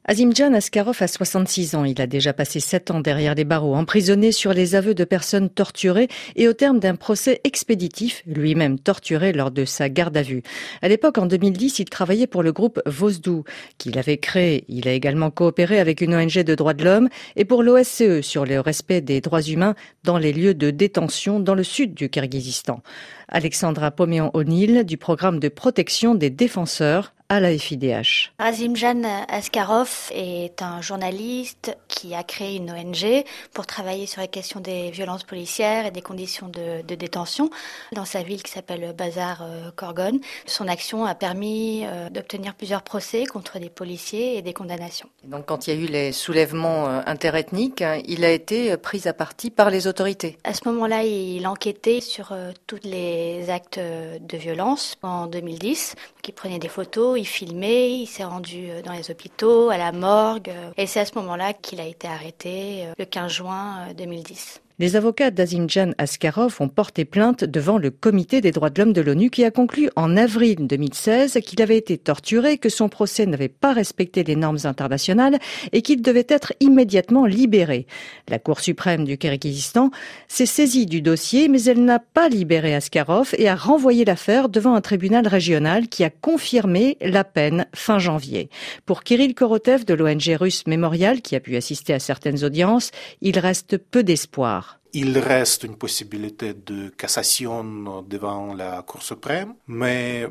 Azimjan Askarov a 66 ans. Il a déjà passé 7 ans derrière les barreaux, emprisonné sur les aveux de personnes torturées et au terme d'un procès expéditif, lui-même torturé lors de sa garde à vue. À l'époque, en 2010, il travaillait pour le groupe Vozdou, qu'il avait créé. Il a également coopéré avec une ONG de droits de l'homme et pour l'OSCE sur le respect des droits humains dans les lieux de détention dans le sud du Kirghizistan. Alexandra Pomean-O'Neill du programme de protection des défenseurs à la FIDH. Azimjan Askarov est un journaliste qui a créé une ONG pour travailler sur les questions des violences policières et des conditions de détention dans sa ville qui s'appelle Bazar Korgon. Son action a permis d'obtenir plusieurs procès contre des policiers et des condamnations. Donc quand il y a eu les soulèvements interethniques, il a été pris à partie par les autorités. À ce moment-là, il enquêtait sur tous les actes de violence en 2010. Donc, il prenait des photos, il filmait, il s'est rendu dans les hôpitaux, à la morgue. Et c'est à ce moment-là qu'il a été arrêté le 15 juin 2010. Les avocats d'Azimjan Askarov ont porté plainte devant le Comité des droits de l'homme de l'ONU qui a conclu en avril 2016 qu'il avait été torturé, que son procès n'avait pas respecté les normes internationales et qu'il devait être immédiatement libéré. La Cour suprême du Kirghizistan s'est saisie du dossier, mais elle n'a pas libéré Askarov et a renvoyé l'affaire devant un tribunal régional qui a confirmé la peine fin janvier. Pour Kirill Korotev de l'ONG russe Memorial, qui a pu assister à certaines audiences, il reste peu d'espoir. Il reste une possibilité de cassation devant la Cour suprême, mais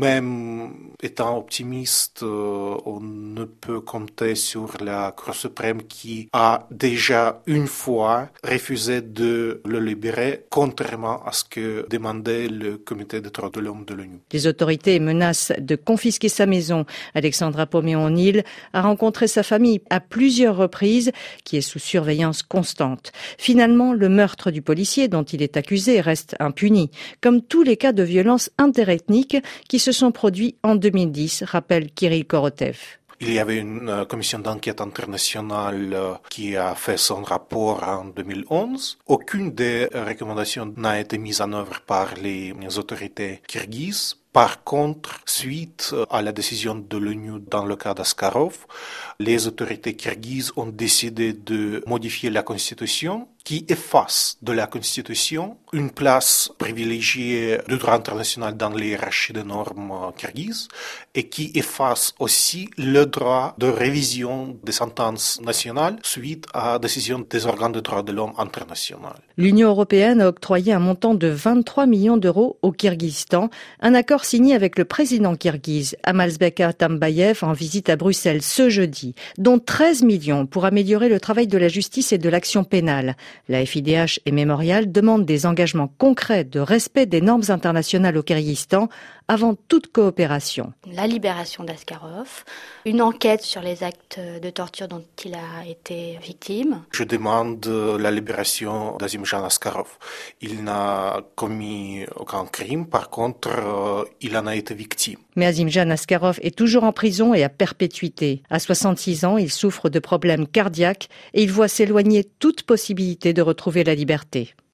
même étant optimiste, on ne peut compter sur la Cour suprême qui a déjà une fois refusé de le libérer, contrairement à ce que demandait le Comité des droits de l'homme de l'ONU. Les autorités menacent de confisquer sa maison. Alexandra Pomean-O'Neill a rencontré sa famille à plusieurs reprises, qui est sous surveillance constante. Finalement, le meurtre du policier dont il est accusé reste impuni, comme tous les cas de violence interethnique qui se sont produits en 2010, rappelle Kirill Korotev. Il y avait une commission d'enquête internationale qui a fait son rapport en 2011. Aucune des recommandations n'a été mise en œuvre par les autorités kirghizes. Par contre, suite à la décision de l'ONU dans le cas d'Askarov, les autorités kirghizes ont décidé de modifier la constitution qui efface de la constitution une place privilégiée du droit international dans les hiérarchies de normes kirghizes et qui efface aussi le droit de révision des sentences nationales suite à la décision des organes de droits de l'homme internationaux. L'Union européenne a octroyé un montant de 23 millions d'euros au Kirghizistan, un accord signé avec le président kirghize Almazbek Atambayev en visite à Bruxelles ce jeudi, dont 13 millions pour améliorer le travail de la justice et de l'action pénale. La FIDH et Memorial demandent des engagements concrets de respect des normes internationales au Kirghizistan avant toute coopération. La libération d'Askarov, une enquête sur les actes de torture dont il a été victime. Je demande la libération d'Azimjan Askarov. Il n'a commis aucun crime, par contre, il en a été victime. Mais Azimjan Askarov est toujours en prison et à perpétuité. À 66 ans, il souffre de problèmes cardiaques et il voit s'éloigner toute possibilité de retrouver la liberté.